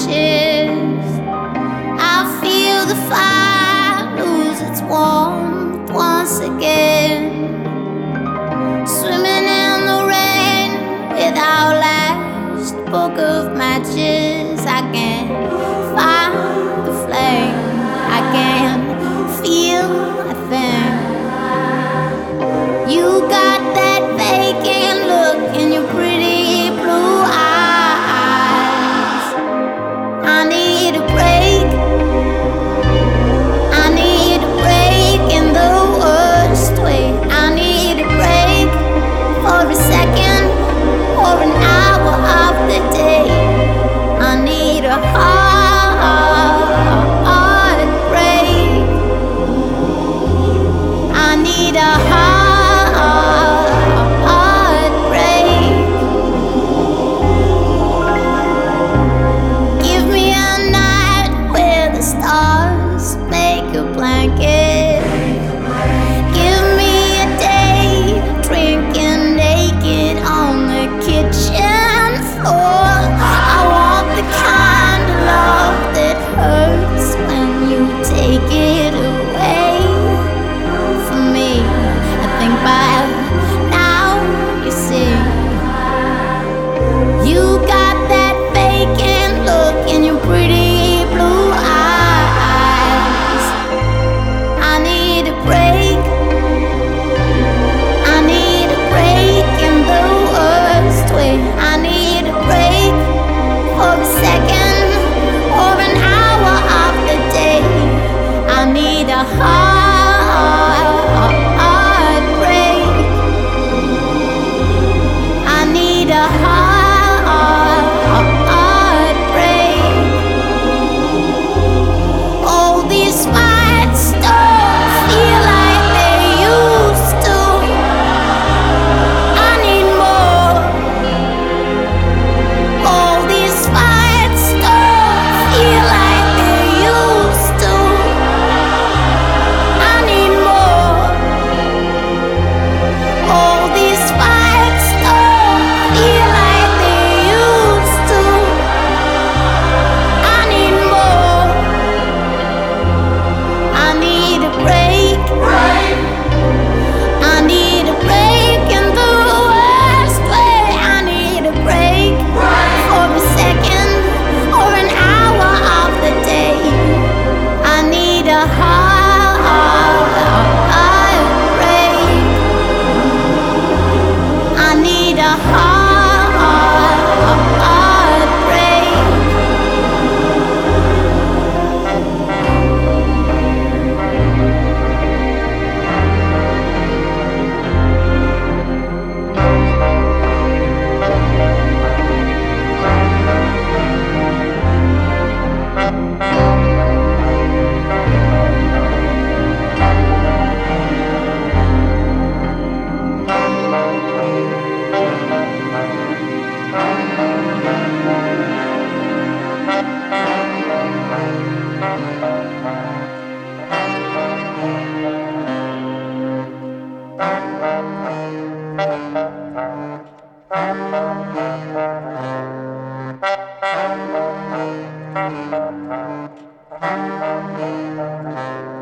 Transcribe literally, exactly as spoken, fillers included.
matches. I feel the fire lose its warmth once again. Swimming in the rain without last book of matches. I can't find the flame, I can't feel a thing. You got that vacant look in your pretty blue eyes. I need a break, I need a break in the worst way. I need a break for a second or an hour of the day. I need a heart break, I need a heart blanket. Give me a day drinking naked on the kitchen floor. I want the kind of love that hurts when you take it away from me. I think by now you see, you got that vacant look in your pretty blue eyes. I need a break, I need a break in the worst way. I need a break for a second or an hour of the day. I need a heart break, I need a heart break. All these fights don't feel like they used to. I need more. All these fights don't feel like they used to. I need more. All these fights don't feel like they used to. I need more. I need a break, I need a break in the worst way. I need a break for a second or an hour of the day. I need a heart break, I need a heart break. Thank you.